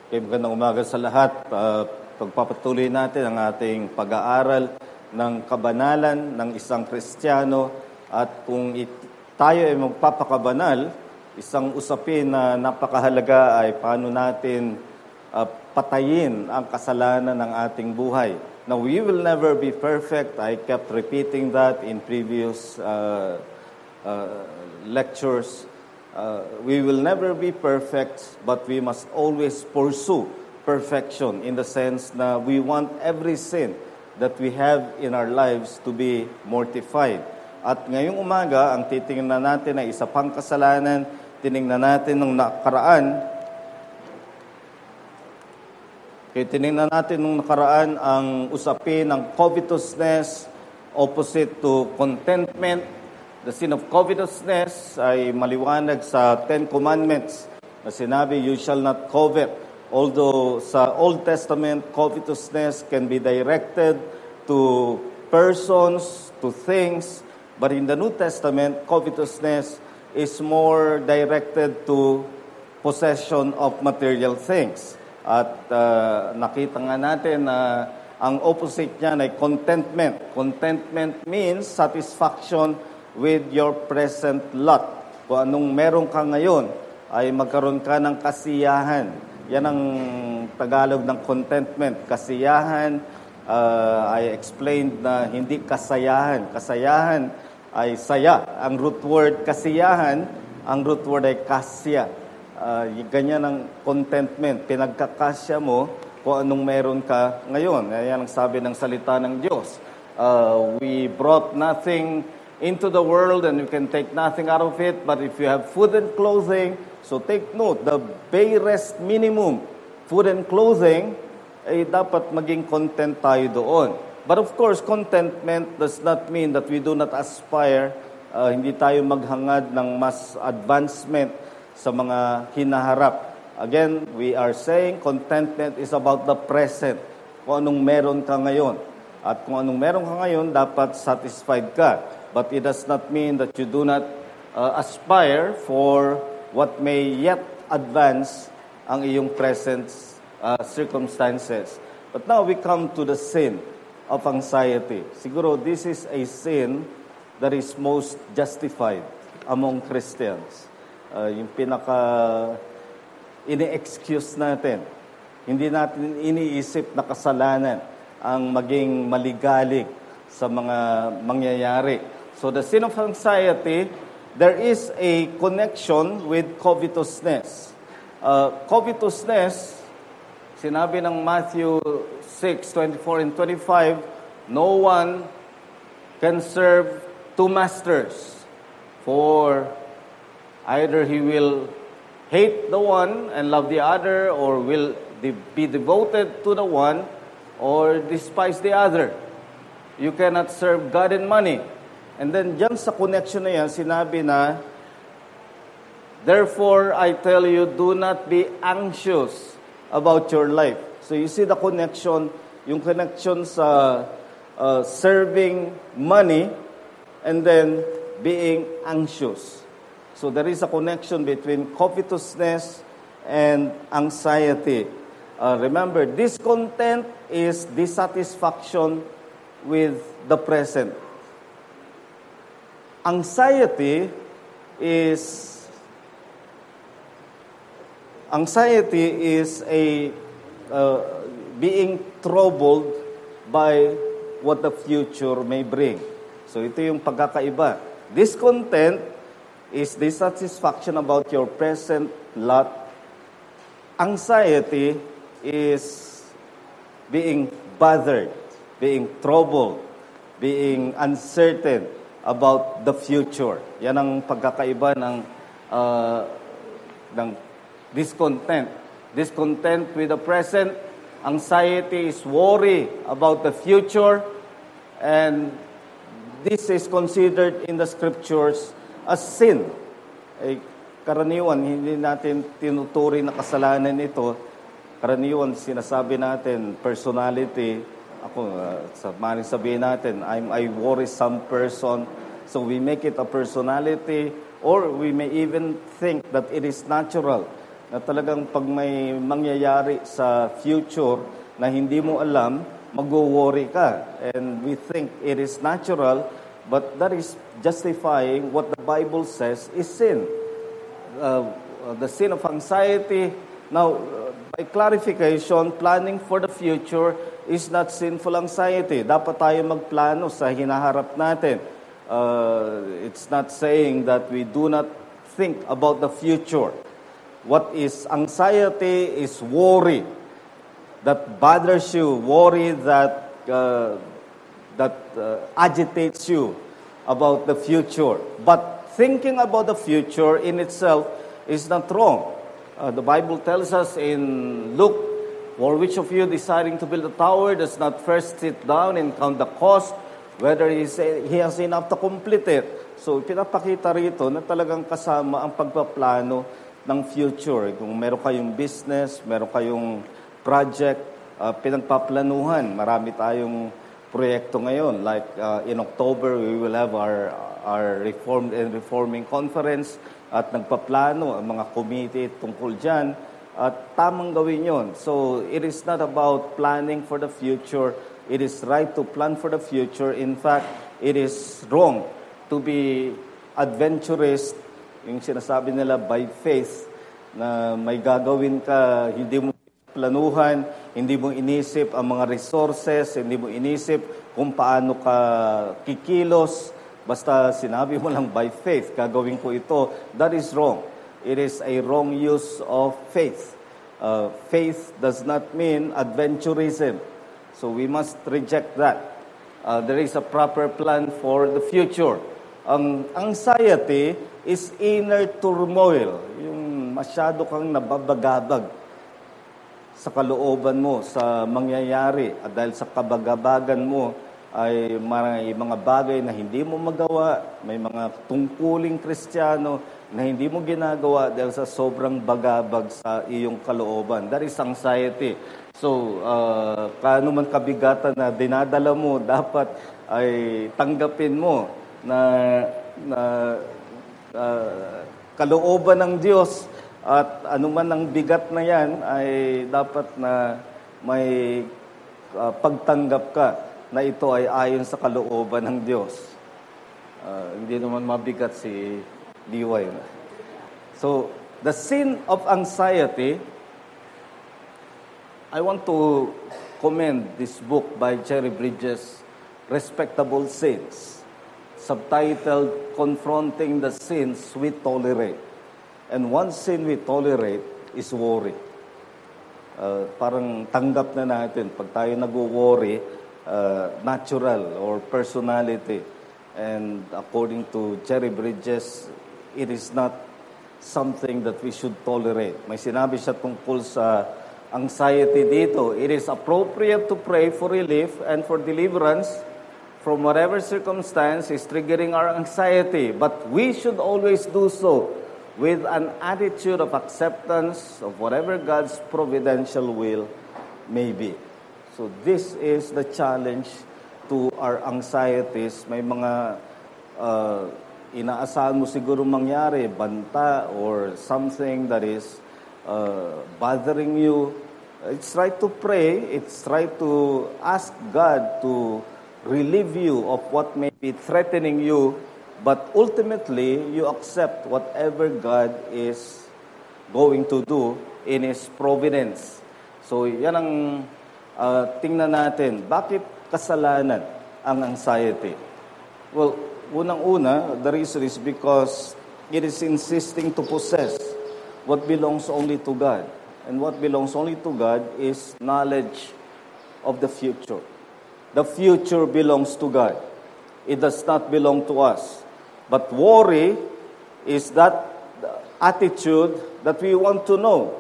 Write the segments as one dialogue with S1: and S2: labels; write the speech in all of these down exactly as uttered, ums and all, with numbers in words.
S1: Okay, magandang umaga sa lahat. Uh, pagpapatuloy natin ang ating pag-aaral ng kabanalan ng isang Kristiyano at kung it, tayo ay magpapakabanal, isang usapin na napakahalaga ay paano natin uh, patayin ang kasalanan ng ating buhay. Now, we will never be perfect. I kept repeating that in previous uh, uh, lectures. Uh, we will never be perfect, but we must always pursue perfection in the sense na we want every sin that we have in our lives to be mortified. At ngayong umaga, ang titingnan natin ay isa pang kasalanan. Tiningnan natin nung nakaraan. Okay, tiningnan natin nung nakaraan ang usapin ng covetousness opposite to contentment. The sin of covetousness ay maliwanag sa Ten Commandments na sinabi, you shall not covet. Although sa Old Testament, covetousness can be directed to persons, to things, but in the New Testament, covetousness is more directed to possession of material things. At uh, nakita nga natin na ang opposite niya ay contentment. Contentment means satisfaction with your present lot. Kung anong meron ka ngayon, ay magkaroon ka ng kasiyahan. Yan ang Tagalog ng contentment. Kasiyahan, uh, I explained na hindi kasayahan. Kasayahan ay saya. Ang root word kasiyahan, ang root word ay kasya. Uh, ganyan ang contentment. Pinagkakasya mo kung anong meron ka ngayon. Yan ang sabi ng salita ng Diyos. Uh, we brought nothing into the world and you can take nothing out of it, but if you have food and clothing, so take note, the barest minimum, food and clothing, ay dapat maging content tayo doon. But of course, contentment does not mean that we do not aspire, uh, hindi tayo maghangad ng mas advancement sa mga hinaharap. Again, we are saying contentment is about the present, kung anong meron ka ngayon. At kung anong meron ka ngayon, dapat satisfied ka. But it does not mean that you do not uh, aspire for what may yet advance ang iyong present uh, circumstances. But now we come to the sin of anxiety. Siguro this is a sin that is most justified among Christians. Uh, yung pinaka ini-excuse natin. Hindi natin iniisip na kasalanan ang maging maligalig sa mga mangyayari. So the sin of anxiety, there is a connection with covetousness. Uh, covetousness, sinabi ng Matthew six, twenty-four and twenty-five, no one can serve two masters, for either he will hate the one and love the other, or will be devoted to the one or despise the other. You cannot serve God and money. And then, dyan sa connection na yan, sinabi na, therefore, I tell you, do not be anxious about your life. So, you see the connection, yung connection sa uh, serving money and then being anxious. So, there is a connection between covetousness and anxiety. Uh, remember, discontent is dissatisfaction with the present. Anxiety is anxiety is a uh, being troubled by what the future may bring. So ito yung pagkakaiba. Discontent is dissatisfaction about your present lot. Anxiety is being bothered, being troubled, being uncertain about the future. Yan ang pagkakaiba ng uh, ng discontent. Discontent with the present. Anxiety is worry about the future. And this is considered in the scriptures as sin. Eh, karaniwan, hindi natin tinuturi na kasalanan ito. Karaniwan, sinasabi natin, personality. Ako, uh, sa maring sabihin natin, I'm a worrisome person. So we make it a personality, or we may even think that it is natural na talagang pag may mangyayari sa future na hindi mo alam, mag-worry ka. And we think it is natural, but that is justifying what the Bible says is sin. Uh, the sin of anxiety. Now, uh, by clarification, planning for the future is not sinful anxiety. Dapat tayo magplano sa hinaharap natin. Uh, it's not saying that we do not think about the future. What is anxiety is worry that bothers you, worry that uh, that uh, agitates you about the future. But thinking about the future in itself is not wrong. Uh, the Bible tells us in Luke, for which of you desiring to build a tower does not first sit down and count the cost, whether he, say, he has enough to complete it. So, pinapakita rito na talagang kasama ang pagpaplano ng future. Kung meron kayong business, meron kayong project, uh, pinagpaplanuhan. Marami tayong proyekto ngayon. Like uh, in October, we will have our, our Reformed and Reforming Conference at nagpaplano ang mga committee tungkol dyan. At tamang gawin yon. So, it is not about planning for the future. It is right to plan for the future. In fact, it is wrong to be adventurous, yung sinasabi nila by faith, na may gagawin ka, hindi mo planuhan, hindi mo inisip ang mga resources, hindi mo inisip kung paano ka kikilos, basta sinabi mo lang by faith, gagawin ko ito. That is wrong. It is a wrong use of faith. Uh, faith does not mean adventurism. So we must reject that. Uh, there is a proper plan for the future. Ang anxiety is inner turmoil. Yung masyado kang nababagabag sa kalooban mo, sa mangyayari. At dahil sa kabagabagan mo, ay may mga bagay na hindi mo magawa, may mga tungkuling Kristiyano na hindi mo ginagawa dahil sa sobrang bagabag sa iyong kalooban. That is anxiety. So, uh, kaano man kabigatan na dinadala mo, dapat ay tanggapin mo na, na uh, kalooban ng Diyos at anuman ang bigat na yan ay dapat na may uh, pagtanggap ka na ito ay ayon sa kalooban ng Diyos. Uh, hindi naman mabigat si D Y. So, the sin of anxiety, I want to commend this book by Jerry Bridges, Respectable Sins, subtitled, Confronting the Sins We Tolerate. And one sin we tolerate is worry. Uh, parang tanggap na natin, pag tayo nag-worry, uh, natural or personality. And according to Jerry Bridges, it is not something that we should tolerate. May sinabi siya tungkol sa anxiety dito. It is appropriate to pray for relief and for deliverance from whatever circumstance is triggering our anxiety. But we should always do so with an attitude of acceptance of whatever God's providential will may be. So this is the challenge to our anxieties. May mga uh, inaasahan mo siguro mangyari, banta or something that is uh, bothering you. It's right to pray. It's right to ask God to relieve you of what may be threatening you. But ultimately, you accept whatever God is going to do in His providence. So yan ang uh, tingnan natin. Bakit kasalanan ang anxiety? Well, unang-una, the reason is because it is insisting to possess what belongs only to God. And what belongs only to God is knowledge of the future. The future belongs to God. It does not belong to us. But worry is that attitude that we want to know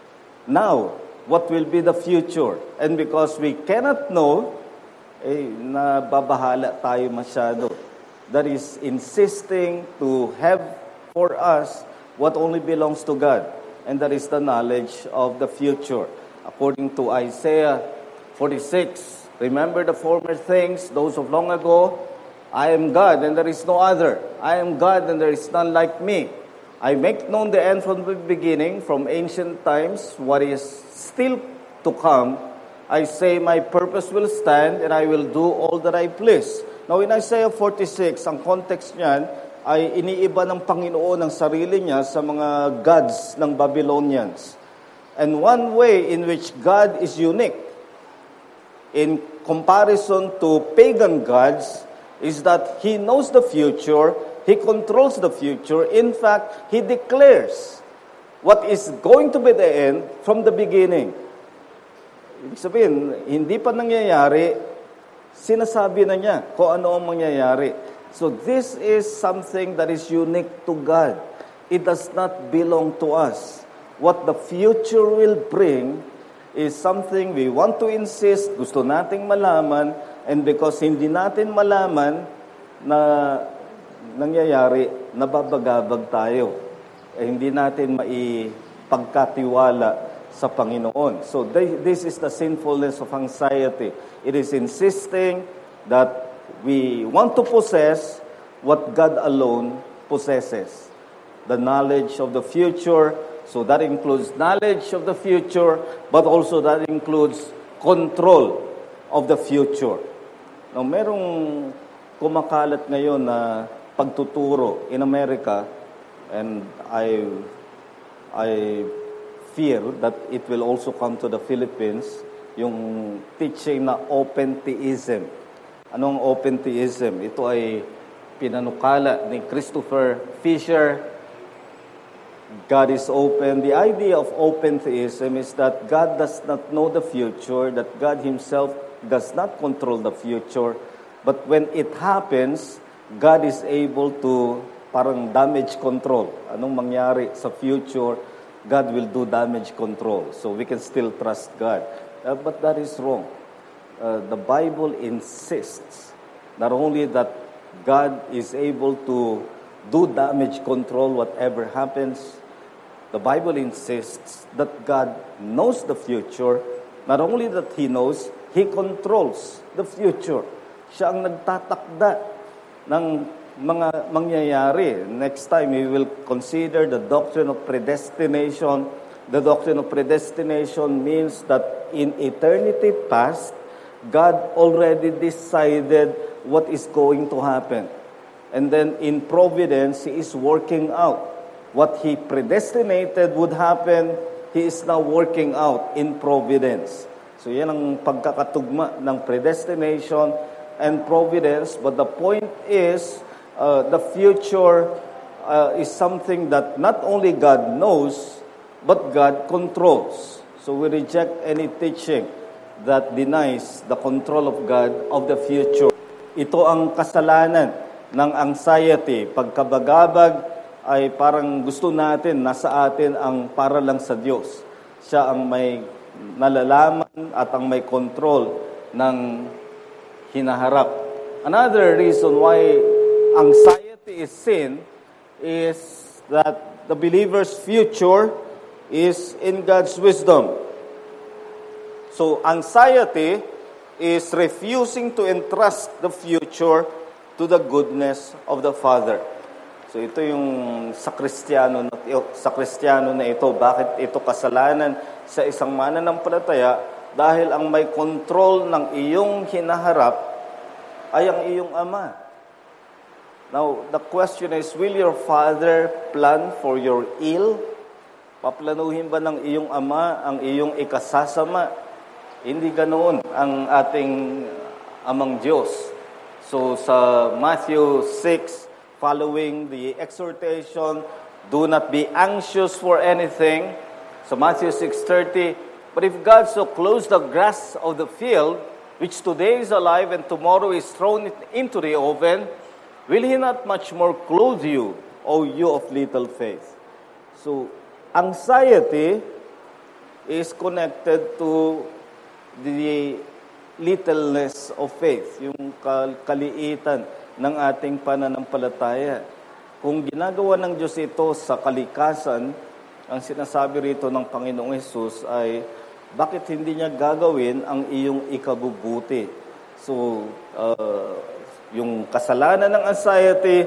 S1: now what will be the future. And because we cannot know, eh, nababahala tayo masyado. That is insisting to have for us what only belongs to God. And that is the knowledge of the future. According to Isaiah forty-six, remember the former things, those of long ago. I am God and there is no other. I am God and there is none like me. I make known the end from the beginning, from ancient times, what is still to come. I say my purpose will stand and I will do all that I please. Now in Isaiah forty-six, ang context niyan ay iniiba ng Panginoon ang sarili niya sa mga gods ng Babylonians. And one way in which God is unique in comparison to pagan gods is that He knows the future, He controls the future. In fact, He declares what is going to be the end from the beginning. Ibig sabihin, hindi pa nangyayari, sinasabi na niya kung ano ang mangyayari. So this is something that is unique to God. It does not belong to us. What the future will bring is something we want to insist, gusto nating malaman, and because hindi natin malaman na nangyayari, nababagabag tayo. Eh, hindi natin maipagkatiwala sa Panginoon. So this is the sinfulness of anxiety. It is insisting that we want to possess what God alone possesses. The knowledge of the future. So that includes knowledge of the future, but also that includes control of the future. Now, merong kumakalat ngayon na pagtuturo in America, and I I fear that it will also come to the Philippines, yung teaching na open theism. Anong open theism? Ito ay pinanukala ni Christopher Fisher. God is open. The idea of open theism is that God does not know the future, that God Himself does not control the future, but when it happens, God is able to parang damage control. Anong mangyari sa future, God will do damage control. So we can still trust God. Uh, but that is wrong. Uh, the Bible insists not only that God is able to do damage control whatever happens. The Bible insists that God knows the future. Not only that He knows, He controls the future. Siya ang nagtatakda ng mga mangyayari. Next time, we will consider the doctrine of predestination. The doctrine of predestination means that in eternity past, God already decided what is going to happen. And then in providence, He is working out. What He predestinated would happen, He is now working out in providence. So yan ang pagkakatugma ng predestination and providence. But the point is, uh, the future uh, is something that not only God knows, but God controls. So we reject any teaching that denies the control of God of the future. Ito ang kasalanan ng anxiety, pagkabagabag, ay parang gusto natin, nasa atin ang para lang sa Diyos. Siya ang may nalalaman at ang may control ng hinaharap. Another reason why anxiety is sin is that the believer's future is in God's wisdom. So anxiety is refusing to entrust the future to the goodness of the Father. So ito yung sa Kristiyano, sa Kristiyano na ito. Bakit ito kasalanan sa isang mananampalataya? Dahil ang may control ng iyong hinaharap ay ang iyong Ama. Now, the question is, will your Father plan for your ill? Paplanuhin ba ng iyong Ama ang iyong ikasasama? Hindi ganoon ang ating Amang Diyos. So sa Matthew six, following the exhortation, do not be anxious for anything. So Matthew six thirty, but if God so clothes the grass of the field, which today is alive and tomorrow is thrown into the oven, will He not much more clothe you, O you of little faith? So anxiety is connected to the littleness of faith, yung kaliitan ng ating pananampalataya. Kung ginagawa ng Diyos ito sa kalikasan, ang sinasabi rito ng Panginoong Hesus ay, bakit hindi niya gagawin ang iyong ikabubuti? So, uh, yung kasalanan ng anxiety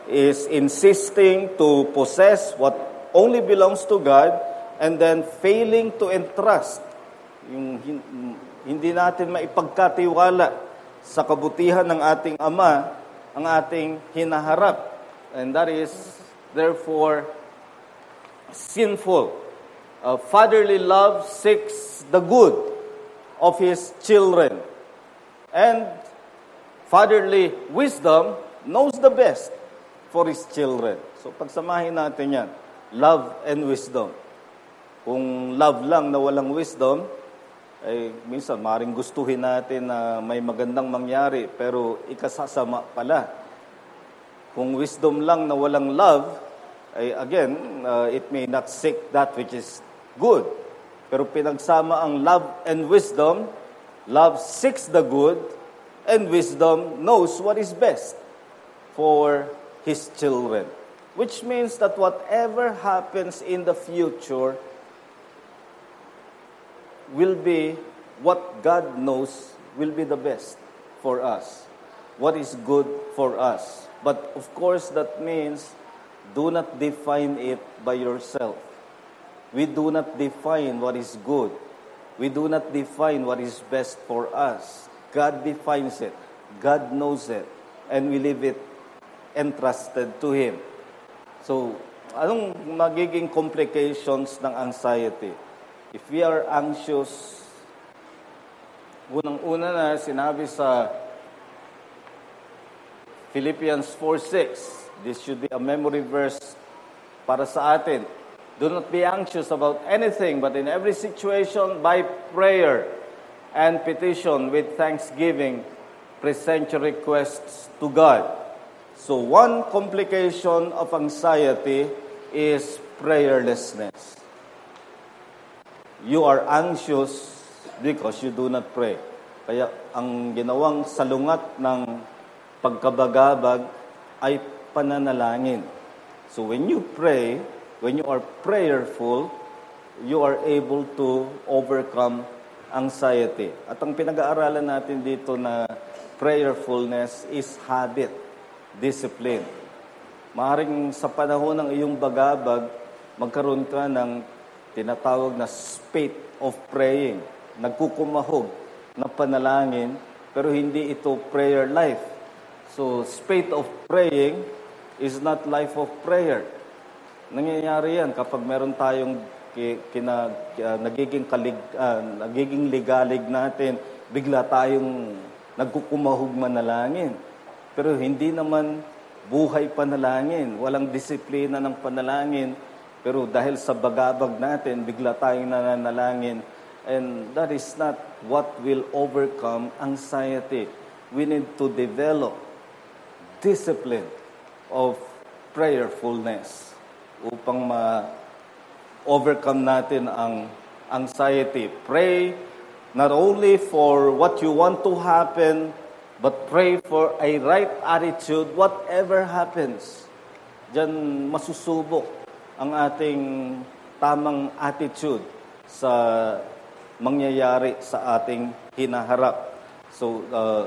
S1: is insisting to possess what only belongs to God and then failing to entrust. Yung hindi natin maipagkatiwala sa kabutihan ng ating Ama ang ating hinaharap. And that is, therefore, sinful. Uh, fatherly love seeks the good of his children. And fatherly wisdom knows the best for his children. So pagsamahin natin yan, love and wisdom. Kung love lang na walang wisdom, ay minsan maring gustuhin natin na may magandang mangyari, pero ikasasama pala. Kung wisdom lang na walang love, ay again, uh, it may not seek that which is good. Pero pinagsama ang love and wisdom, love seeks the good, and wisdom knows what is best for his children. Which means that whatever happens in the future will be what God knows will be the best for us. What is good for us. But of course, that means do not define it by yourself. We do not define what is good. We do not define what is best for us. God defines it. God knows it. And we leave it entrusted to Him. So, anong magiging complications ng anxiety? If we are anxious, unang-una na sinabi sa Philippians four six, this should be a memory verse para sa atin. Do not be anxious about anything, but in every situation, by prayer and petition with thanksgiving, present your requests to God. So one complication of anxiety is prayerlessness. You are anxious because you do not pray. Kaya ang ginawang salungat ng pagkabagabag ay pananalangin. So when you pray, when you are prayerful, you are able to overcome anxiety. At ang pinag-aaralan natin dito na prayerfulness is habit, discipline. Maaaring sa panahon ng iyong bagabag, magkaroon ka ng tinatawag na spate of praying. Nagkukumahog na panalangin, pero hindi ito prayer life. So, spate of praying is not life of prayer. Nangyayari yan kapag meron tayong kina, uh, nagiging, kalig, uh, nagiging ligalig natin, bigla tayong nagkukumahog manalangin. Pero hindi naman buhay panalangin. Walang disiplina ng panalangin. Pero dahil sa bagabag natin, bigla tayong nananalangin. And that is not what will overcome anxiety. We need to develop discipline of prayerfulness upang ma-overcome natin ang anxiety. Pray not only for what you want to happen, but pray for a right attitude whatever happens. Diyan masusubok ang ating tamang attitude sa mangyayari sa ating hinaharap. So, uh,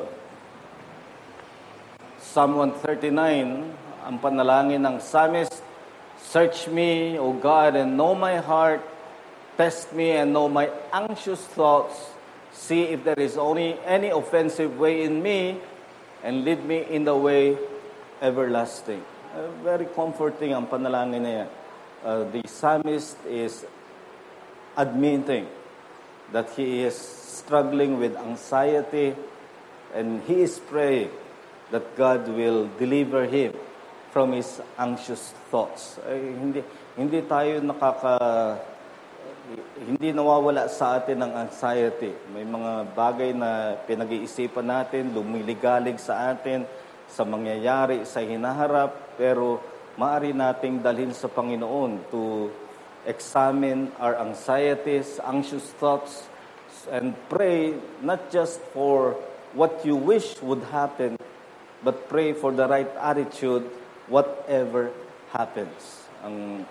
S1: Psalm one thirty-nine, ang panalangin ng psalmist, search me, O God, and know my heart. Test me and know my anxious thoughts. See if there is only any offensive way in me, and lead me in the way everlasting. Uh, very comforting ang panalangin na yan. Uh, the psalmist is admitting that he is struggling with anxiety, and he is praying that God will deliver him from his anxious thoughts. Ay, hindi hindi tayo nakaka hindi nawawala sa atin ng anxiety. May mga bagay na pinag-iisipan natin, lumiligalig sa atin sa mangyayari sa hinaharap, pero maaari nating dalhin sa Panginoon to examine our anxieties, anxious thoughts, and pray not just for what you wish would happen, but pray for the right attitude whatever happens. Ang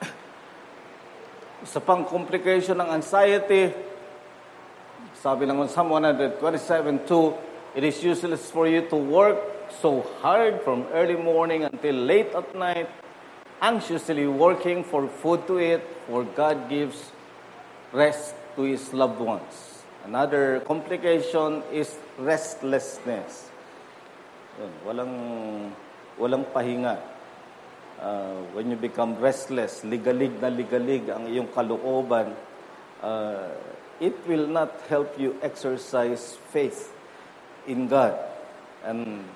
S1: isa pang complication ng anxiety, sabi ng Psalm one twenty-seven two, It is useless for you to work so hard from early morning until late at night, anxiously working for food to eat, for God gives rest to His loved ones. Another complication is restlessness. Yun, walang, walang pahinga. Uh, when you become restless, ligalig na ligalig ang iyong kalooban, uh, it will not help you exercise faith in God. And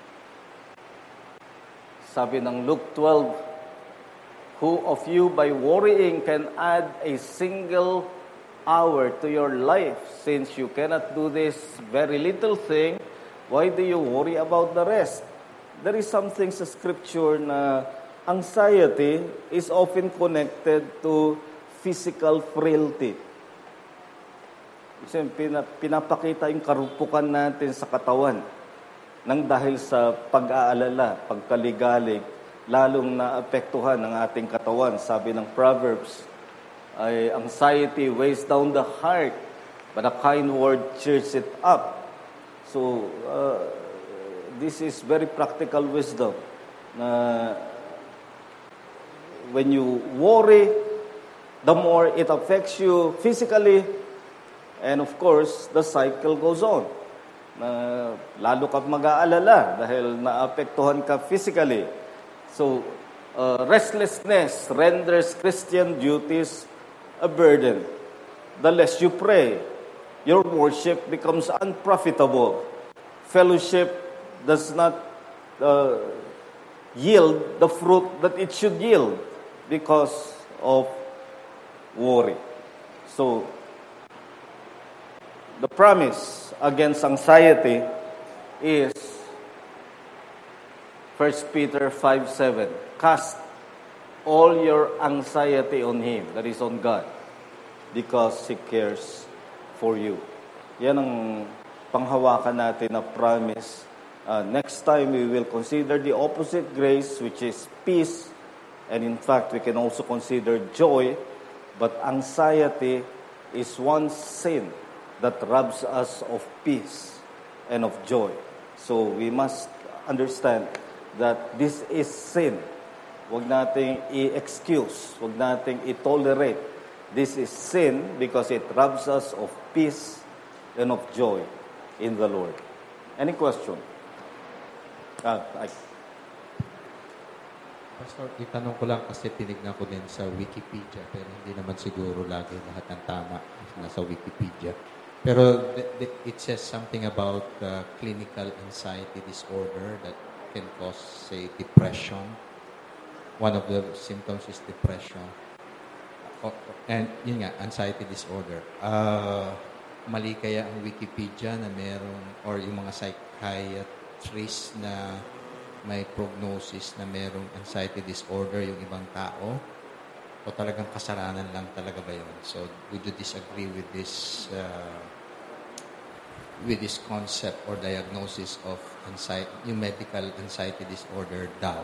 S1: sabi ng Luke twelve, who of you by worrying can add a single hour to your life? Since you cannot do this very little thing, why do you worry about the rest? There is something sa scripture na anxiety is often connected to physical frailty. Kasi pinapakita yung karupukan natin sa katawan nang dahil sa pag-aalala, pagkaligalig, lalong naapektuhan ng ating katawan. Sabi ng Proverbs, ay anxiety weighs down the heart, but a kind word cheers it up. So, uh, this is very practical wisdom na when you worry, the more it affects you physically, and of course, the cycle goes on. Na lalo ka mag-aalala dahil naapektuhan ka physically. So, uh, restlessness renders Christian duties a burden. The less you pray, your worship becomes unprofitable. Fellowship does not uh, yield the fruit that it should yield because of worry. So, the promise against anxiety is First Peter five seven. Cast all your anxiety on Him, that is on God, because He cares for you. Yan ang panghawakan natin na promise. Uh, next time, we will consider the opposite grace, which is peace. And in fact, we can also consider joy. But anxiety is one sin that robs us of peace and of joy. So we must understand that this is sin. Huwag nating i-excuse. Huwag nating i-tolerate. This is sin because it robs us of peace and of joy in the Lord. Any question? Ah, I...
S2: Pastor, itanong ko lang kasi tinignan ko din sa Wikipedia, pero hindi naman siguro lagi lahat ng tama nasa Wikipedia. Pero th- th- it says something about uh, clinical anxiety disorder that can cause, say, depression. One of the symptoms is depression. O- and yun nga, anxiety disorder. Uh, mali kaya ang Wikipedia na merong, or yung mga psychiatrists na may prognosis na merong anxiety disorder yung ibang tao? O talagang kasalanan lang talaga ba yun? So, would you disagree with this uh, with this concept or diagnosis of anxiety, yung medical anxiety disorder daw?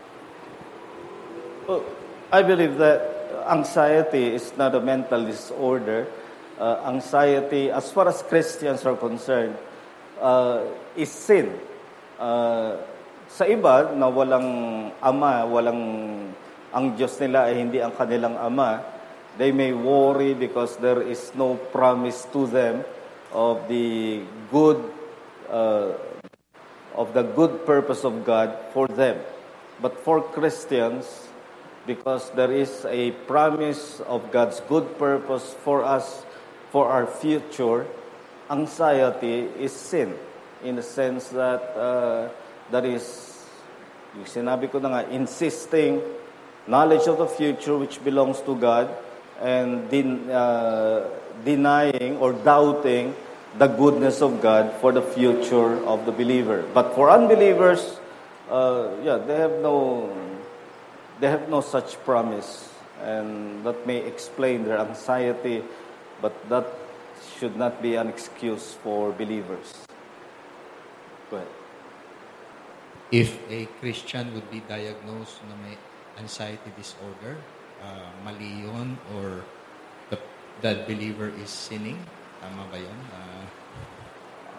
S1: Well, I believe that anxiety is not a mental disorder. Uh, anxiety, as far as Christians are concerned, uh, is sin. Uh, sa iba na walang ama, walang ang Diyos nila ay hindi ang kanilang ama, they may worry because there is no promise to them of the good uh, of the good purpose of God for them. But for Christians, because there is a promise of God's good purpose for us, for our future, anxiety is sin in the sense that uh, that is, yung sinabi ko na nga, insisting knowledge of the future which belongs to God and din, uh, denying or doubting the goodness of God for the future of the believer. But for unbelievers, uh, yeah, they have no they have no such promise, and that may explain their anxiety, but that should not be an excuse for believers. Go ahead.
S2: If a Christian would be diagnosed na may anxiety disorder, uh, mali yun, or the, that believer is sinning, tama ba yun? Uh,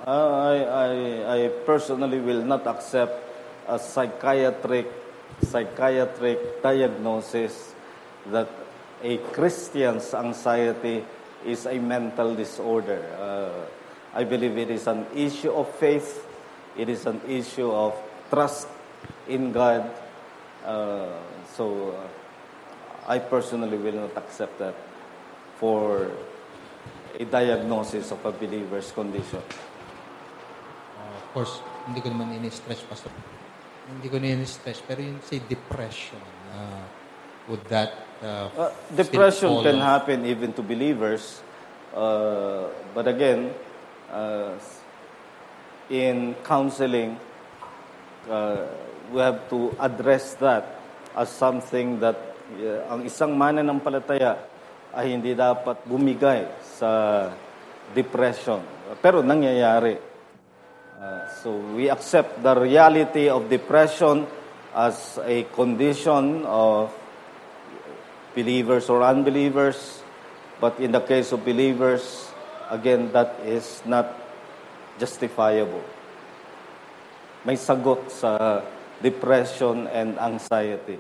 S1: Uh, I, I, I personally will not accept a psychiatric psychiatric diagnosis that a Christian's anxiety is a mental disorder. Uh, I believe it is an issue of faith. It is an issue of trust in God. Uh, so uh, I personally will not accept that for a diagnosis of a believer's condition.
S2: Uh, of course, hindi ko naman ini-stress, Pastor. Hindi ko ini-stress, pero yung say depression, uh, would that uh,
S1: uh, depression can
S2: off?
S1: happen even to believers. Uh, but again, uh, in counseling, uh, we have to address that as something that uh, ang isang mananampalataya ay hindi dapat bumigay sa depression. Pero nangyayari. Uh, so we accept the reality of depression as a condition of believers or unbelievers. But in the case of believers, again, that is not justifiable. May sagot sa depression and anxiety.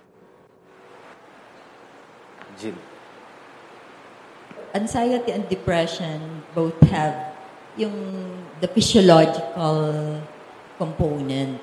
S1: Jill.
S3: Anxiety and depression both have yung the physiological component.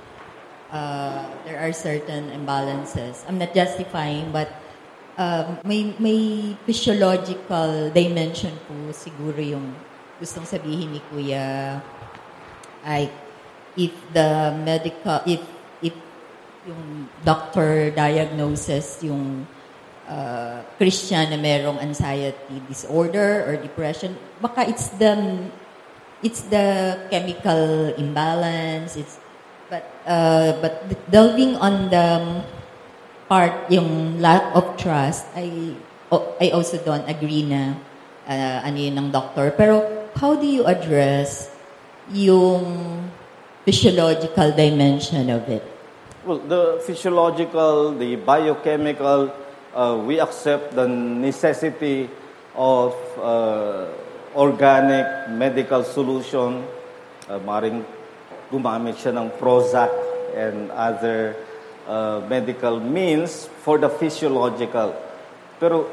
S3: Uh, there are certain imbalances. I'm not justifying, but uh, may may physiological dimension po siguro yung gustong sabihin ni Kuya. Ay, if the medical, if if yung doctor diagnoses yung Uh, Christian na merong anxiety disorder or depression, baka it's the it's the chemical imbalance. It's but uh, but delving on the part yung lack of trust, I oh, I also don't agree na uh, ano yun ng doctor. Pero how do you address yung physiological dimension of it?
S1: Well, the physiological, the biochemical. Uh, we accept the necessity of uh, organic medical solution. Uh, maring gumamit siya ng Prozac and other uh, medical means for the physiological. Pero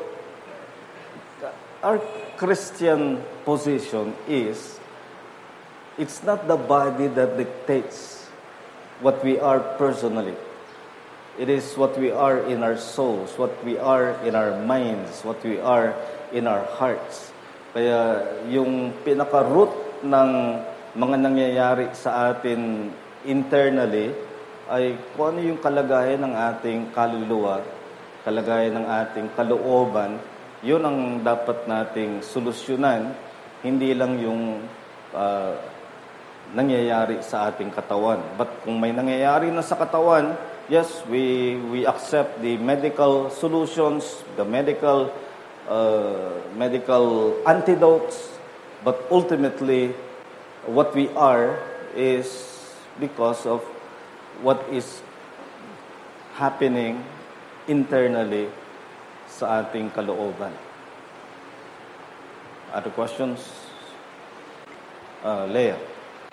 S1: our Christian position is, it's not the body that dictates what we are personally. It is what we are in our souls, what we are in our minds, what we are in our hearts. Kaya yung pinaka-root ng mga nangyayari sa atin internally ay kung ano yung kalagayan ng ating kaluluwa, kalagayan ng ating kalooban, yun ang dapat nating solusyonan, hindi lang yung uh, nangyayari sa ating katawan. But kung may nangyayari na sa katawan, yes, we we accept the medical solutions, the medical uh, medical antidotes, but ultimately, what we are is because of what is happening internally sa ating kalooban. Other questions? Uh, Leah.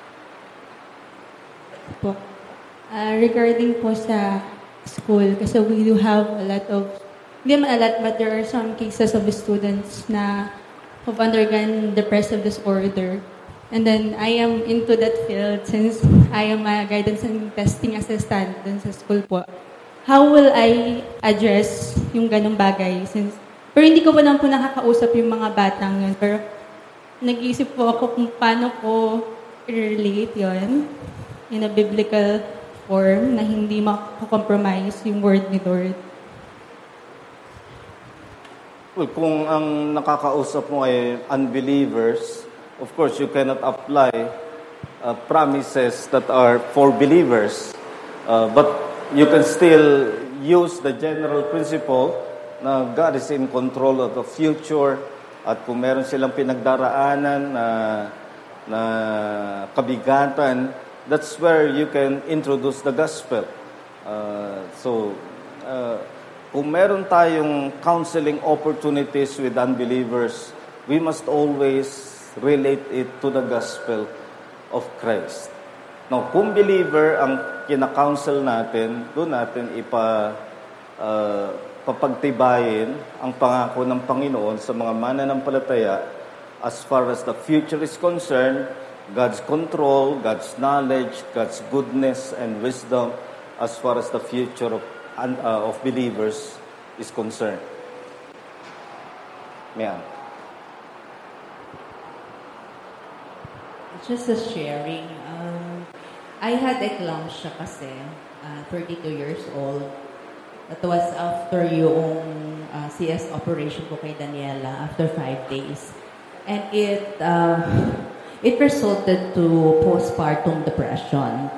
S4: Po. Uh, regarding po sa school, kasi we do have a lot of, hindi naman a lot, but there are some cases of students na have undergone depressive disorder. And then, I am into that field since I am a guidance and testing assistant dun sa school po. How will I address yung ganong bagay? Since, pero hindi ko pa naman po nakakausap yung mga batang yun. Pero, nag-iisip po ako kung paano ko i-relate yun in a biblical form na hindi makakompromise yung word ni Lord.
S1: Well, kung ang nakakausap mo ay unbelievers, of course, you cannot apply uh, promises that are for believers. Uh, but you can still use the general principle na God is in control of the future at kung meron silang pinagdaraanan na, na kabigatan, that's where you can introduce the gospel. Uh, so, uh, kung meron tayong counseling opportunities with unbelievers, we must always relate it to the gospel of Christ. Now, kung believer ang kina-counsel natin, doon natin ipa uh, papagtibayin ang pangako ng Panginoon sa mga mananampalataya as far as the future is concerned, God's control, God's knowledge, God's goodness and wisdom as far as the future of, uh, of believers is concerned. Yan.
S3: Just a sharing. Um, I had eclampsia kasi, uh, thirty-two years old. That was after yung uh, C S operation ko kay Daniela after five days. And it uh, it resulted to postpartum depression.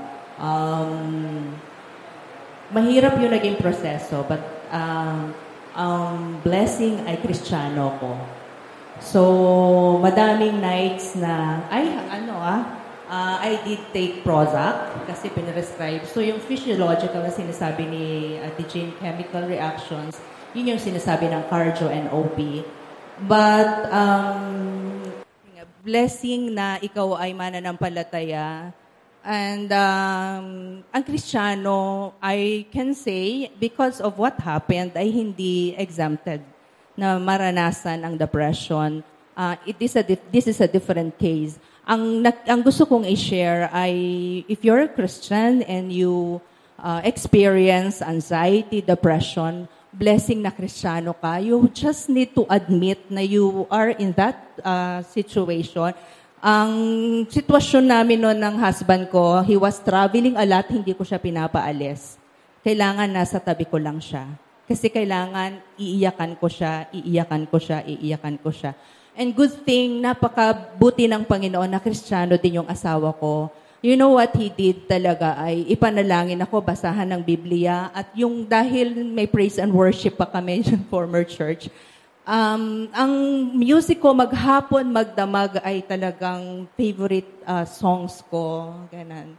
S3: Um, mahirap yung naging proseso, but um, ang blessing ay Kristiyano ko. So, madaming nights na, ay, ano ah, uh, I did take Prozac kasi pinirescribe. So, yung physiological na sinasabi ni Ate Jane, chemical reactions, yun yung sinasabi ng cardio and O P. But, um, blessing na ikaw ay mananampalataya. And um, ang Kristiyano, I can say, because of what happened, ay hindi exempted na maranasan ang depression. Uh, it is a di- this is a different case. Ang, ang gusto kong i-share ay, if you're a Christian and you uh, experience anxiety, depression, blessing na Kristiyano ka, you just need to admit na you are in that uh, situation. Ang sitwasyon namin noon ng husband ko, he was traveling a lot, hindi ko siya pinapaalis. Kailangan nasa tabi ko lang siya. Kasi kailangan iiyakan ko siya, iiyakan ko siya, iiyakan ko siya. And good thing, napakabuti ng Panginoon na Kristiyano din yung asawa ko. You know what he did talaga ay ipanalangin ako, basahan ng Biblia. At yung dahil may praise and worship pa kami yung former church, um, ang music ko maghapon, magdamag ay talagang favorite uh, songs ko. Ganun.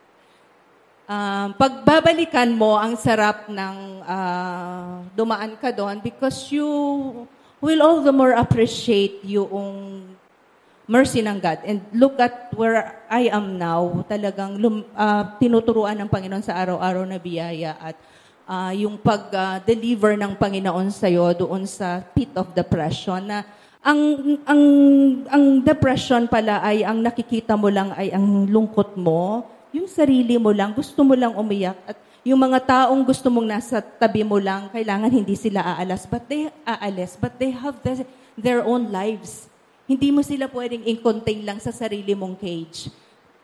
S3: Um, pagbabalikan mo, ang sarap ng uh, dumaan ka doon because you will all the more appreciate yung mercy ng God. And look at where I am now. Talagang lum, uh, tinuturuan ng Panginoon sa araw-araw na biyaya at uh, yung pag-deliver uh, ng Panginoon sa'yo doon sa pit of depression na ang, ang, ang depression pala ay ang nakikita mo lang ay ang lungkot mo, yung sarili mo lang, gusto mo lang umiyak at yung mga taong gusto mong nasa tabi mo lang, kailangan hindi sila aalas, but they aalis, but they have the, their own lives. Hindi mo sila pwedeng in-contain lang sa sarili mong cage.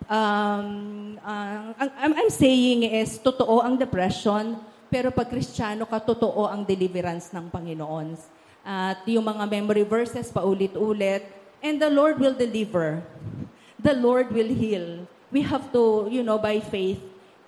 S3: Um, uh, ang I'm saying is, totoo ang depression, pero pag Kristiyano ka, totoo ang deliverance ng Panginoon. At yung mga memory verses, paulit-ulit, and the Lord will deliver. The Lord will heal. We have to, you know, by faith.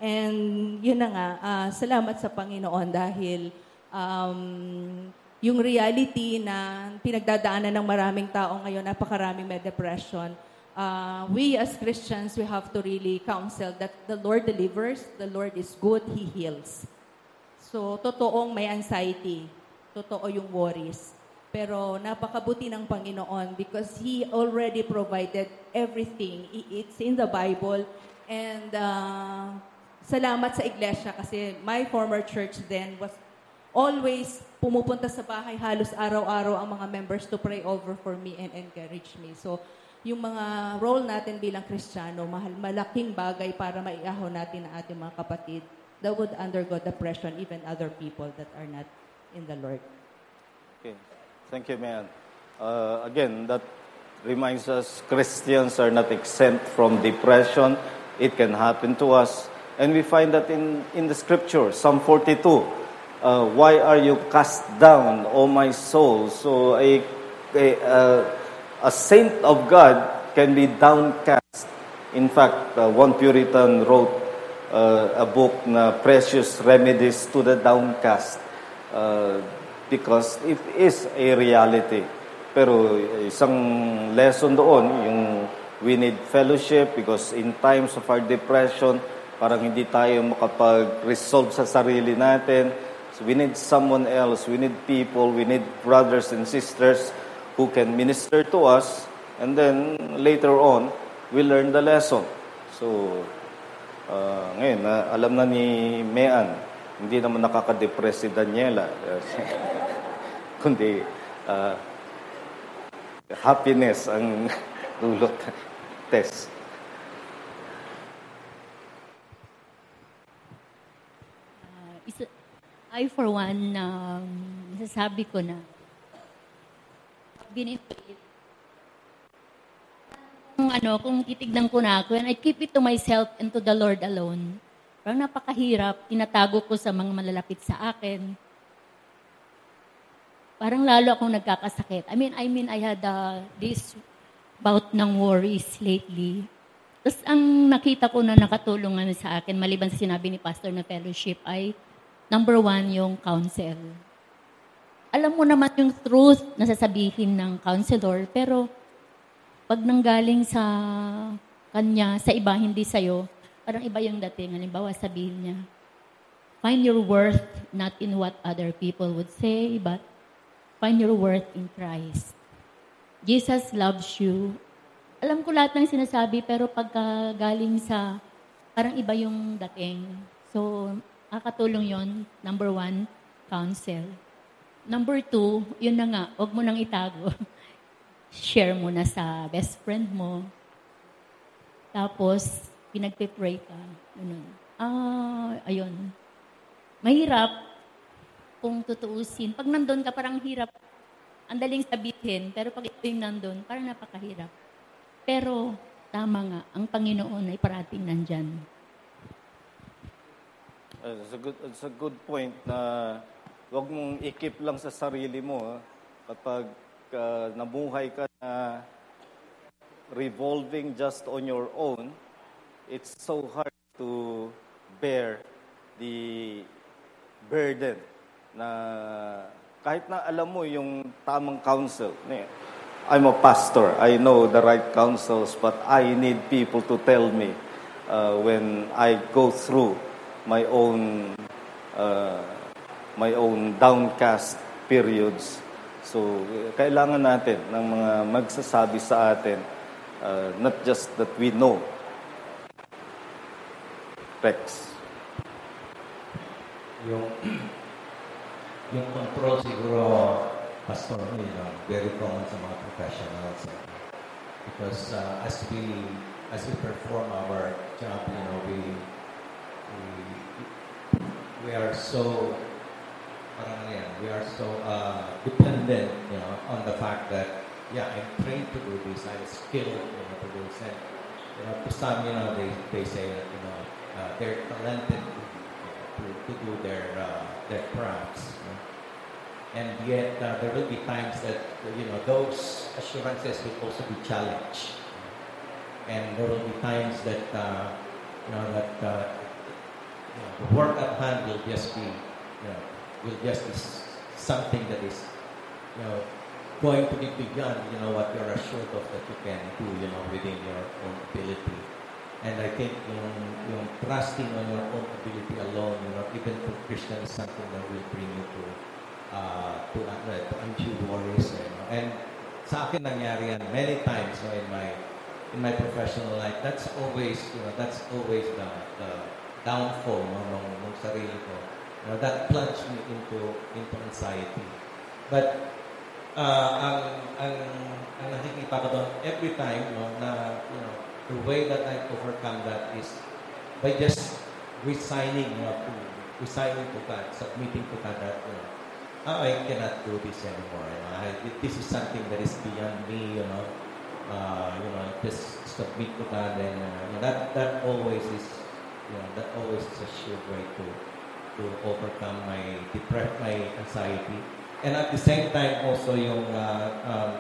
S3: And yun na nga, uh, salamat sa Panginoon dahil um, yung reality na pinagdadaanan ng maraming tao ngayon, napakaraming may depression. Uh, we as Christians, we have to really counsel that the Lord delivers, the Lord is good, He heals. So, totoong may anxiety, totoo yung worries. Pero napakabuti ng Panginoon because He already provided everything. It's in the Bible. And uh, salamat sa iglesia kasi my former church then was always pumupunta sa bahay halos araw-araw ang mga members to pray over for me and encourage me. So, yung mga role natin bilang Kristiyano, mahal, malaking bagay para maiahon natin ang ating mga kapatid that would undergo depression, even other people that are not in the Lord.
S1: Okay. Thank you, man. Uh, again, that reminds us Christians are not exempt from depression. It can happen to us. And we find that in, in the scripture, Psalm forty-two. Uh, why are you cast down, O my soul? So a, a, uh, a saint of God can be downcast. In fact, uh, one Puritan wrote uh, a book na Precious Remedies to the Downcast. Uh, because it is a reality. Pero isang lesson doon, yung we need fellowship because in times of our depression, parang hindi tayo makapag-resolve sa sarili natin. So we need someone else, we need people, we need brothers and sisters who can minister to us, and then later on, we learn the lesson. So, uh, ngayon, na alam na ni Mean, hindi naman nakaka-depress si Daniela. Kundi, uh, happiness ang dulot test.
S5: Uh, isa, I, for one, um, nasasabi ko na, binifit, kung ano, kung titignan ko na ako, and I keep it to myself and to the Lord alone. Parang napakahirap, tinatago ko sa mga malalapit sa akin. Parang lalo akong nagkakasakit. I mean, I mean, I had uh, this bout ng worries lately. Tapos ang nakita ko na nakatulong sa akin, maliban sa sinabi ni Pastor na fellowship, ay number one, yung counsel. Alam mo naman yung truth na sasabihin ng counselor, pero pag nanggaling sa kanya, sa iba, hindi sa'yo, parang iba yung dating. Halimbawa, sabihin niya, find your worth not in what other people would say, but find your worth in Christ. Jesus loves you. Alam ko lahat ng sinasabi, pero pagka galing sa, parang iba yung dating. So, nakatulong yon. Number one, counsel. Number two, yun na nga, huwag mo nang itago. Share mo na sa best friend mo. Tapos, pinagpipray ka. Ano. Ah, ayun. Mahirap kung tutuusin. Pag nandun ka, parang hirap. Ang daling sabihin, pero pag ito yung nandun, parang napakahirap. Pero, tama nga, ang Panginoon ay parating nandyan.
S1: Uh, it's a good, it's a good point na huwag mong ikip lang sa sarili mo. Ha? Kapag uh, nabuhay ka na revolving just on your own, it's so hard to bear the burden na kahit na alam mo yung tamang counsel. I'm a pastor. I know the right counsels, but I need people to tell me uh, when I go through my own uh, my own downcast periods. So, kailangan natin ng mga magsasabi sa atin, uh, not just that we know. Rex.
S2: Yung, yung control siguro, Pastor, you know, very common sa mga professionals. Because uh, as we as we perform our job, you know, we we, we are so parang yan, we are so uh, dependent, you know, on the fact that yeah, I'm trained to do this, I'm skilled, you know, to do this. And, you know, to some, you know, they they say that, you know, uh, they're talented to, to, to do their uh, their crafts. You know? And yet, uh, there will be times that, you know, those assurances will also be challenged. And there will be times that, uh, you know, that uh, you know, the work at hand will just be, you know, will just be something that is, you know, going to be beyond, you know, what you're assured of that you can do, you know, within your own ability. And I think yung, yung trusting on your own ability alone, you know, even for Christian is something that will bring you to Uh, to, uh, to undue worries. You know? And sa akin nangyari yan many times, you know, in my in my professional life. That's always, you know, that's always the, the downfall no, ng, ng sarili ko. You know, that plunged me into into anxiety. But uh, ang ang ang nakikita ko doon every time, no, na you know, the way that I overcome that is by just resigning, you know, to resigning to God, submitting to God that, you know, oh, I cannot do this anymore. You know? I, this is something that is beyond me. You know, uh, you know, just submit to God, and uh, you know, that that always is, you know, that always is a sure way to to overcome my depression, my anxiety, and at the same time also yung uh, um,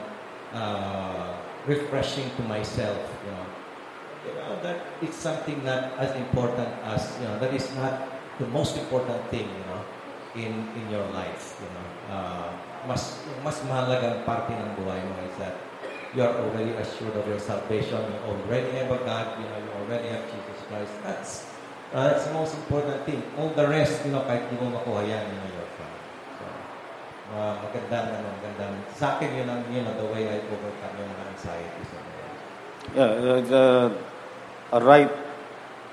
S2: uh, refreshing to myself. You know, you know that it's something not as important as, you know, that is not the most important thing. You know. in in your life, you know, uh, mas mas mahalagang parte ng buhay mo is that you are already assured of your salvation. You already have a God, you know, you already have Jesus Christ. That's uh, that's the most important thing. All the rest, you know, kahit di mo makuha yan, you know, you're fine. So, uh, magandang, ano, magandang. Sa akin, yun ang, you know, the way I overcome yung anxiety. So,
S1: yeah, uh, the, a right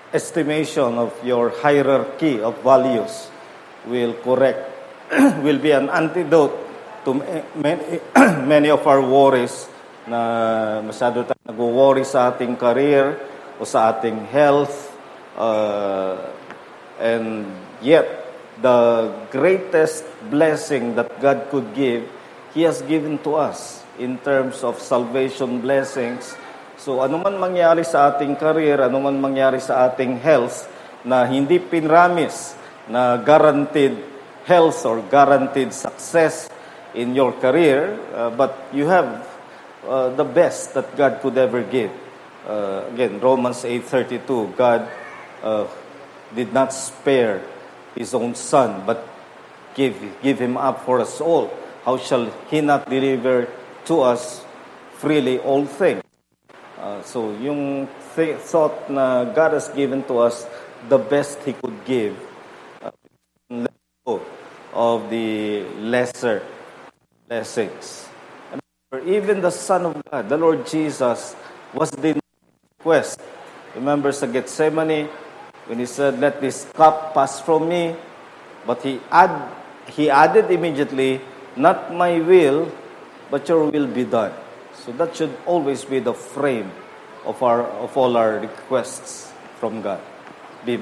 S1: estimation of your hierarchy of values will correct, will be an antidote to many, many of our worries na masyado tayo nag-worry sa ating career o sa ating health. Uh, and yet, the greatest blessing that God could give, He has given to us in terms of salvation blessings. So, ano man mangyari sa ating career, ano man mangyari sa ating health, na hindi pinramis na guaranteed health or guaranteed success in your career, uh, but you have uh, the best that God could ever give. Uh, again, Romans eight thirty-two, God uh, did not spare His own Son, but give, give Him up for us all. How shall He not deliver to us freely all things? Uh, so, yung th- thought na God has given to us the best He could give, uh, let go of the lesser blessings. And even the Son of God, the Lord Jesus, was the request. Remember sa Gethsemane, when He said, "Let this cup pass from me," but He add, He added immediately, "Not my will, but your will be done." So that should always be the frame of our of all our requests from God. Bib.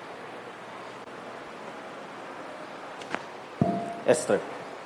S1: Esther.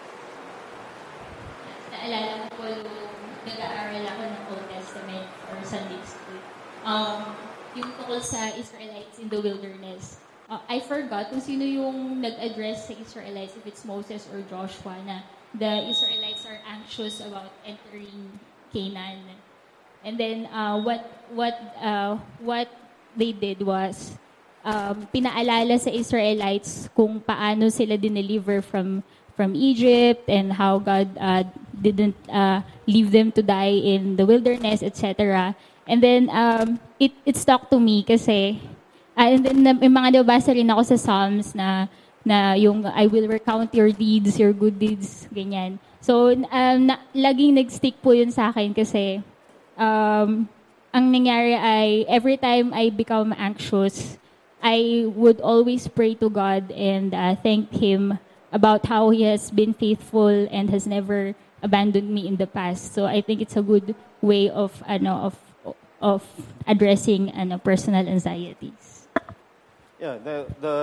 S5: Naalala ko po nung nag-aaral ako ng Old Testament or Sunday School. Um, yung tungkol sa Israelites in the wilderness. Uh, I forgot kung sino yung nag-address sa Israelites, if it's Moses or Joshua, na the Israelites are anxious about entering Canaan. And then uh, what what uh, what they did was um, pinaalala sa Israelites kung paano sila dineliver from from Egypt and how God uh, didn't uh, leave them to die in the wilderness, et cetera. And then um, it it stuck to me kasi uh, and then may mga nabasa rin ako sa Psalms na na yung I will recount your deeds, your good deeds, ganyan. So um, na, laging nag-stick po yun sa akin kasi um, ang nangyari ay every time I become anxious, I would always pray to God and uh, thank Him about how He has been faithful and has never abandoned me in the past. So I think it's a good way of ano of of addressing ano personal anxieties.
S1: Yeah, the the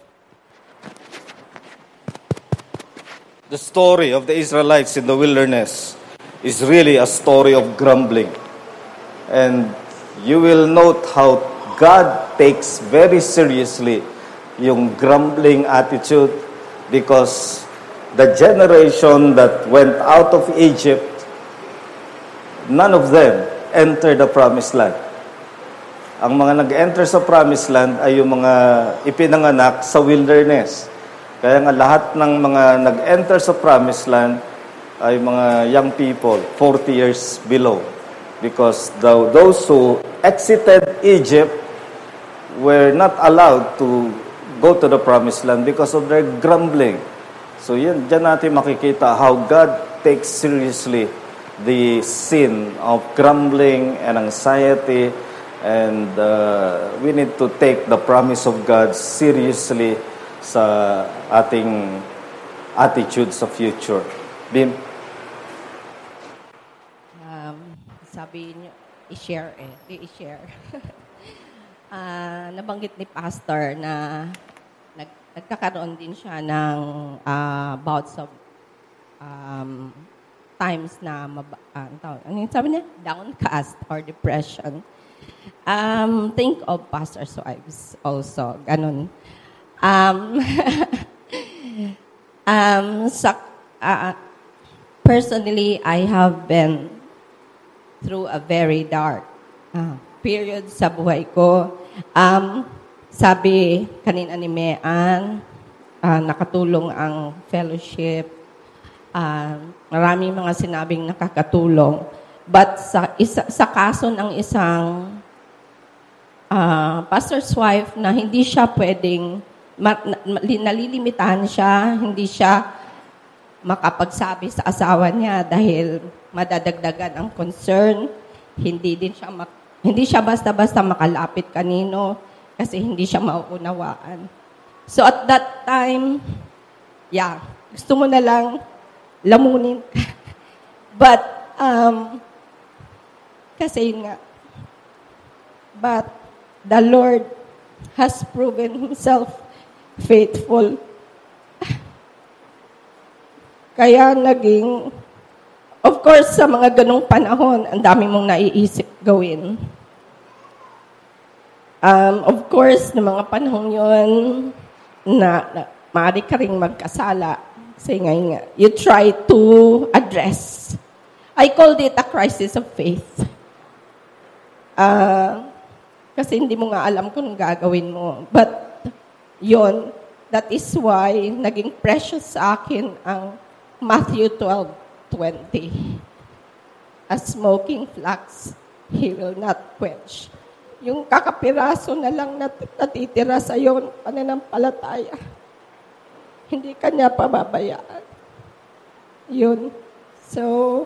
S1: the story of the Israelites in the wilderness is really a story of grumbling. And you will note how God takes very seriously yung grumbling attitude, because the generation that went out of Egypt, none of them entered the promised land. Ang mga nag-enter sa promised land ay yung mga ipinanganak sa wilderness. Kaya nga lahat ng mga nag-enter sa promised land ay mga young people, forty years below. Because the, those who exited Egypt were not allowed to go to the promised land because of their grumbling. So yan, dyan natin makikita how God takes seriously the sin of grumbling and anxiety, and uh, we need to take the promise of God seriously sa ating attitude sa future. Bim?
S6: Um, sabi niyo, i-share eh. Di i-share. uh, nabanggit ni Pastor na nag, nagkakaroon din siya ng uh, bouts of um, times na mab- uh, ano yung sabi niya? Downcast or depression. Um, think of Pastor's wives also. Ganun. Um, um, sa, uh, personally, I have been through a very dark uh, period sa buhay ko. Um, sabi kanina ni Mean, uh, nakatulong ang fellowship. Uh, maraming mga sinabing nakakatulong. But sa, isa, sa kaso ng isang uh, pastor's wife na hindi siya pwedeng Ma- nalilimitahan siya, hindi siya makapagsabi sa asawa niya dahil madadagdagan ang concern, hindi din siya mak- hindi siya basta-basta makalapit kanino, kasi hindi siya mauunawaan. So at that time, yeah, gusto mo na lang lamunin. But, um, kasi yun nga, but the Lord has proven Himself faithful. Kaya naging, of course, sa mga ganong panahon, ang dami mong naiisip gawin. Um, of course, ng mga panahon yun, na, na maaari ka rin magkasala. Kasi ngayon nga, you try to address. I called it a crisis of faith. Uh, kasi hindi mo nga alam kung gagawin mo. But, yon, that is why naging precious sa akin ang Matthew twelve twenty. A smoking flax, he will not quench. Yung kakapiraso na lang nat- natitira sa iyo ng pananampalataya, hindi ka niya pababayaan. Yun. So,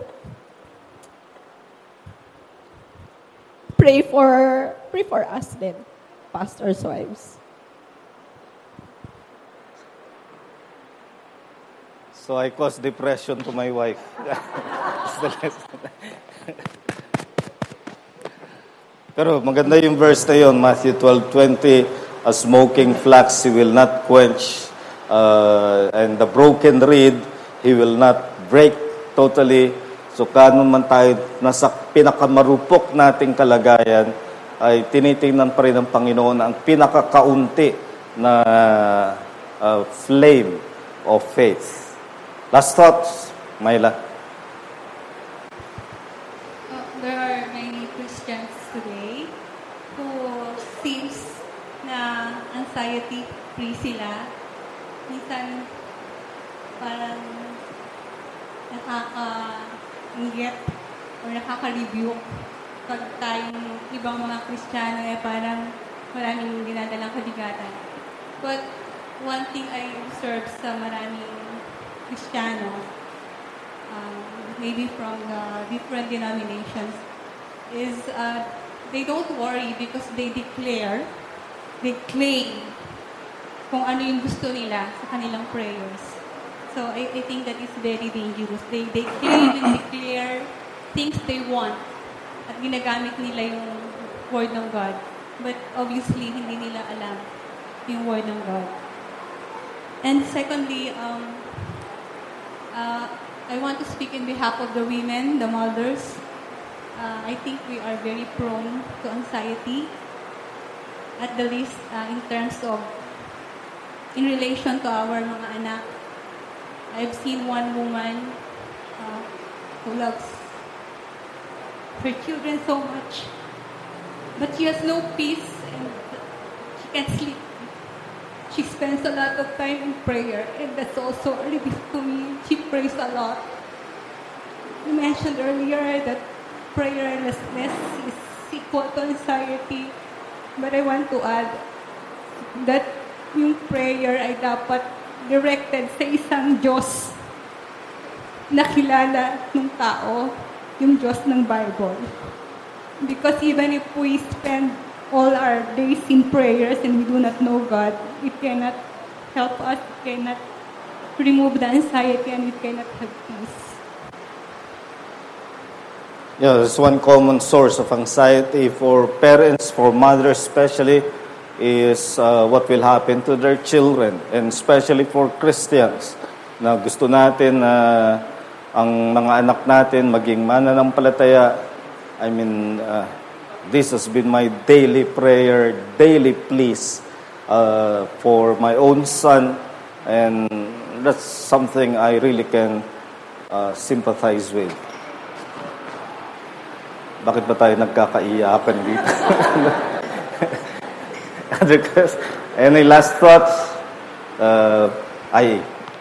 S6: pray for, pray for us then, pastors' wives.
S1: So I caused depression to my wife. Pero maganda yung verse na yun, Matthew twelve twenty, a smoking flax he will not quench, uh, and the broken reed he will not break totally. So kanon man tayo nasa pinakamarupok nating kalagayan, ay tinitingnan pa rin ng Panginoon ang pinakakaunti na uh, flame of faith. Last thoughts, Myla.
S4: Uh, there are many Christians today who seems na anxiety-free sila. Minsan, parang nakaka-inget o nakaka-review pag tayong ibang mga Kristiyano eh parang maraming dinadalang kabigatan. But one thing I observe sa maraming Kristiyano, um, maybe from the different denominations, is uh, they don't worry because they declare, they claim kung ano yung gusto nila sa kanilang prayers. So I, I think that is very dangerous. They, they claim and declare things they want at ginagamit nila yung word ng God. But obviously, hindi nila alam yung word ng God. And secondly, um, Uh, I want to speak in behalf of the women, the mothers. Uh, I think we are very prone to anxiety, at the least uh, in terms of, in relation to our mga anak. I've seen one woman uh, who loves her children so much, but she has no peace and she can't sleep. She spends a lot of time in prayer, and that's also a relief to me. She prays a lot. You mentioned earlier that prayerlessness is equal to anxiety, but I want to add that yung prayer ay dapat directed sa isang Diyos na kilala ng tao, yung Diyos ng Bible. Because even if we spend all our days in prayers and we do not know God, it cannot help us, it cannot remove the anxiety, and it cannot have peace.
S1: Yeah, there's one common source of anxiety for parents, for mothers especially, is uh, what will happen to their children, and especially for Christians, na gusto natin na uh, ang mga anak natin maging mananampalataya. I mean, uh, this has been my daily prayer, daily pleas uh, for my own son, and that's something I really can uh, sympathize with. Bakit ba tayo nagkakaiyakan dito? Any last thoughts? Uh, ay.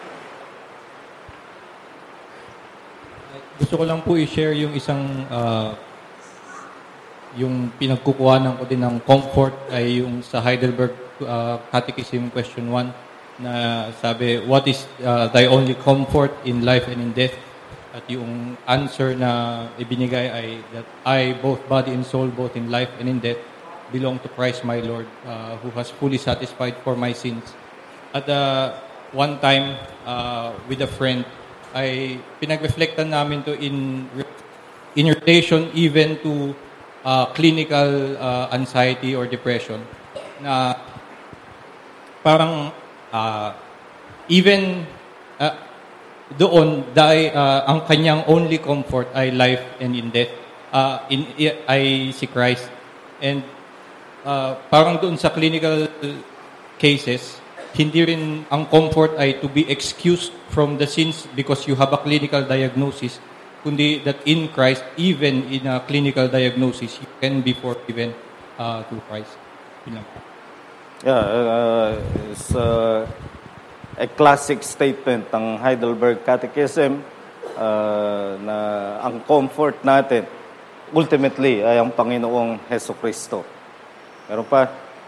S2: Gusto ko lang po i-share yung isang uh, yung pinagkukuhanan ko din ng comfort ay yung sa Heidelberg uh, Catechism question one na sabi, what is uh, thy only comfort in life and in death? At yung answer na ibinigay ay that I, both body and soul, both in life and in death, belong to Christ my Lord, uh, who has fully satisfied for my sins. At uh, one time, uh, with a friend, ay pinag-reflectan namin to in in relation even to uh, clinical uh, anxiety or depression, na parang uh, even uh, doon dahil uh, ang kanyang only comfort ay life and in death, uh, in, ay si Christ. And uh, parang doon sa clinical cases, hindi rin ang comfort ay to be excused from the sins because you have a clinical diagnosis, kundi that in Christ, even in a clinical diagnosis, you can be forgiven uh, through Christ.
S1: Yeah, uh, it's uh, a classic statement ng Heidelberg Catechism uh, na ang comfort natin ultimately ay ang Panginoong Hesus Kristo. Meron pa?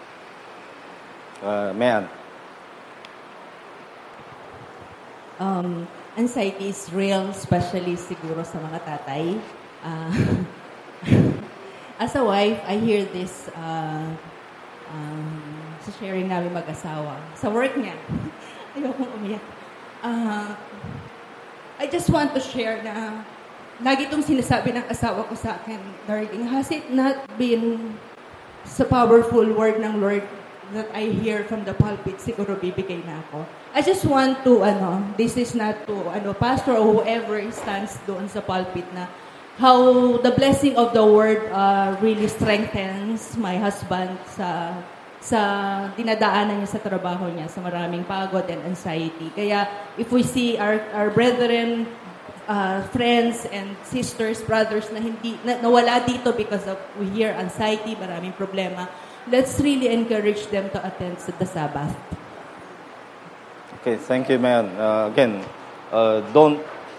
S1: Uh, Mayan.
S7: Um, anxiety is real, especially siguro sa mga tatay. Uh, as a wife, I hear this uh, um, sa sharing namin mag-asawa. Sa work niya. Ayokong umiyak. Uh, I just want to share na lagi itong sinasabi ng asawa ko sa akin, darling, has it not been sa powerful word ng Lord that I hear from the pulpit, siguro bibigay na ako. I just want to, ano, this is not to, ano, pastor or whoever stands doon sa pulpit na how the blessing of the word uh, really strengthens my husband sa sa dinadaanan niya sa trabaho niya, sa maraming pagod and anxiety. Kaya if we see our our brethren, uh, friends and sisters, brothers na hindi na, nawala dito because of we hear anxiety, maraming problema, let's really encourage them to attend to the Sabbath.
S1: Okay, thank you, man. Uh, again, uh, don't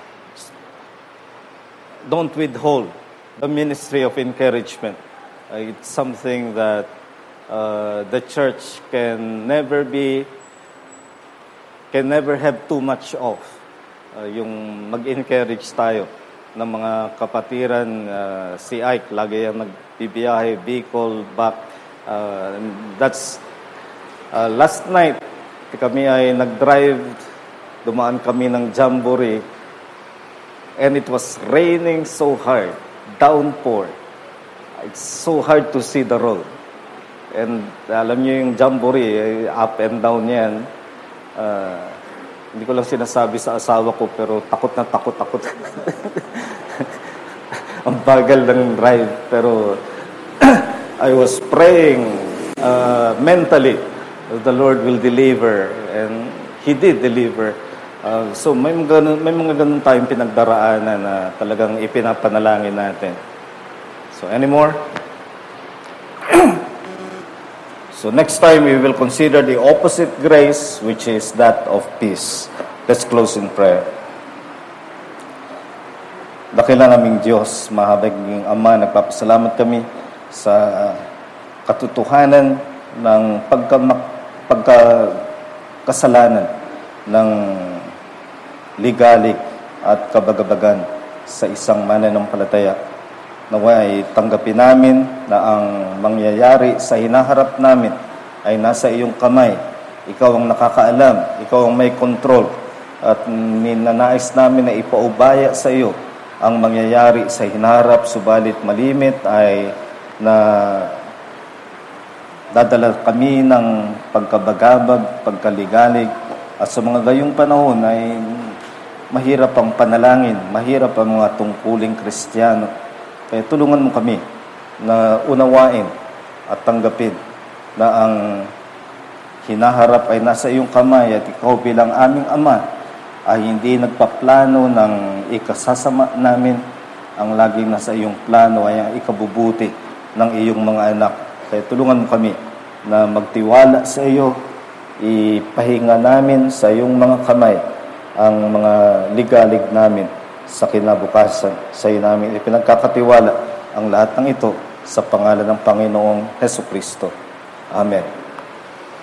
S1: don't withhold the ministry of encouragement. Uh, it's something that uh, the church can never be, can never have too much of. Uh, yung mag-encourage tayo ng mga kapatiran, uh, si Ike, lagi yan nagbibiyahe, Bicol, back. Uh, that's uh, last night kami ay nag-drive, dumaan kami ng Jamboree, and it was raining so hard, downpour. It's so hard to see the road. And alam niyo yung Jamboree, up and down yan. Uh, hindi ko lang sinasabi sa asawa ko, pero takot na takot takot. Ang bagal ng drive, pero I was praying uh, mentally that the Lord will deliver, and He did deliver. Uh, so may mga ganun, may mga ganun tayong pinagdaraanan na talagang ipinapanalangin natin. So anymore? So next time we will consider the opposite grace, which is that of peace. Let's close in prayer. Dakila naming Diyos, mahabaging Ama, nagpapasalamat kami sa katotohanan ng pagka, pagkakasalanan ng ligalig at kabagabagan sa isang mananampalataya. Naway tanggapin namin na ang mangyayari sa hinaharap namin ay nasa iyong kamay. Ikaw ang nakakaalam, ikaw ang may control, at ninanais namin na ipaubaya sa iyo ang mangyayari sa hinaharap, subalit malimit ay na dadala kami ng pagkabagabag, pagkaligalig, at sa mga gayong panahon ay mahirap ang panalangin, mahirap ang mga tungkuling Kristiyano. Kaya tulungan mo kami na unawain at tanggapin na ang hinaharap ay nasa iyong kamay, at ikaw bilang aming Ama ay hindi nagpaplano ng ikasasama namin. Ang laging nasa iyong plano ay ang ikabubuti ng iyong mga anak. Kaya tulungan mo kami na magtiwala sa iyo, ipahinga namin sa iyong mga kamay ang mga ligalig namin sa kinabukasan. Sa iyo namin ipinagkakatiwala ang lahat ng ito sa pangalan ng Panginoong Hesus Kristo. Amen.